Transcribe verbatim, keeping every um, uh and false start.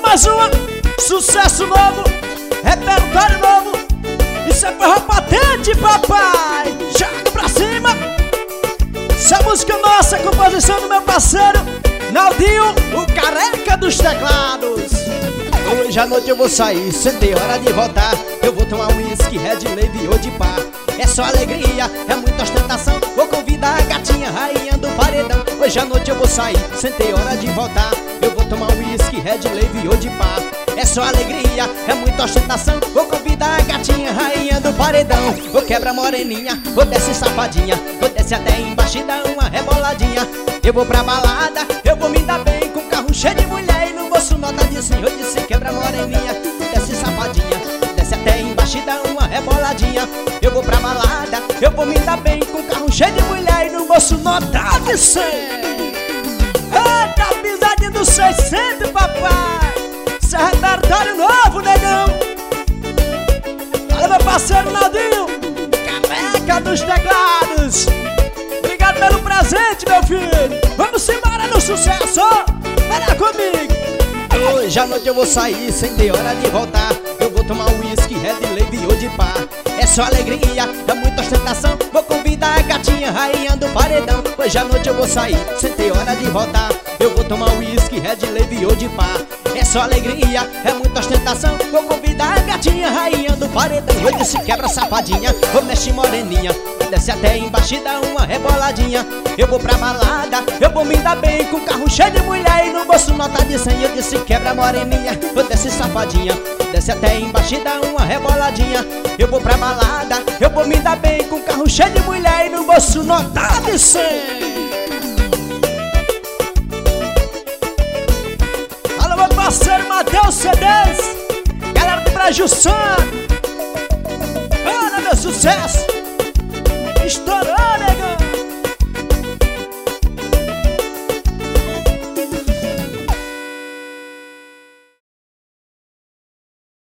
mais uma, sucesso novo, repertório novo. Isso é forró patente, papai. Joga pra cima. Essa música nossa, composição do meu parceiro Naldinho, o careca dos teclados. Hoje à noite eu vou sair, sentei hora de voltar. Eu vou tomar uísque, red label ou de pá. É só alegria, é muita ostentação. Vou convidar a gatinha, rainha do paredão. Hoje à noite eu vou sair, sentei hora de voltar. Eu vou tomar uísque, red label ou de pá. É só alegria, é muita ostentação. Vou convidar a gatinha, rainha do paredão. Vou quebra moreninha, vou desce safadinha. Vou desce até embaixo e dar uma reboladinha. Eu vou pra balada, eu vou me dar bem com carro cheio de mulher e no bolso nota de cem. Eu disse quebra moreninha, desce safadinha. Desce até embaixo e dá uma reboladinha. Eu vou pra balada, eu vou me dar bem com carro cheio de mulher e no bolso nota de cem. Eita, pisadinha do seiscentos, papai. Isso é repertório novo, negão. Olha meu parceiro Naldinho, careca dos teclados. Obrigado pelo presente, meu filho. Vamos embora no sucesso. Venha comigo. Hoje à noite eu vou sair, sem ter hora de voltar. Eu vou tomar uísque, red label ou de pá. É só alegria, é muita ostentação. Vou convidar a gatinha, rainha do paredão. Hoje à noite eu vou sair, sem ter hora de voltar. Eu vou tomar uísque, red label ou de pá. É só alegria, é muita ostentação. Vou convidar a gatinha, rainha do paredão. Hoje se quebra safadinha, vou mexer moreninha. Desce até embaixo e dá uma reboladinha. Eu vou pra balada, eu vou me dar bem com carro cheio de mulher e no bolso nota de cem. Eu disse quebra moreninha, vou descer safadinha. Desce até embaixo e dá uma reboladinha. Eu vou pra balada, eu vou me dar bem com carro cheio de mulher e no bolso nota de cem. Alô meu parceiro Matheus C Ds, galera do Brasil Santo. Olha meu sucesso.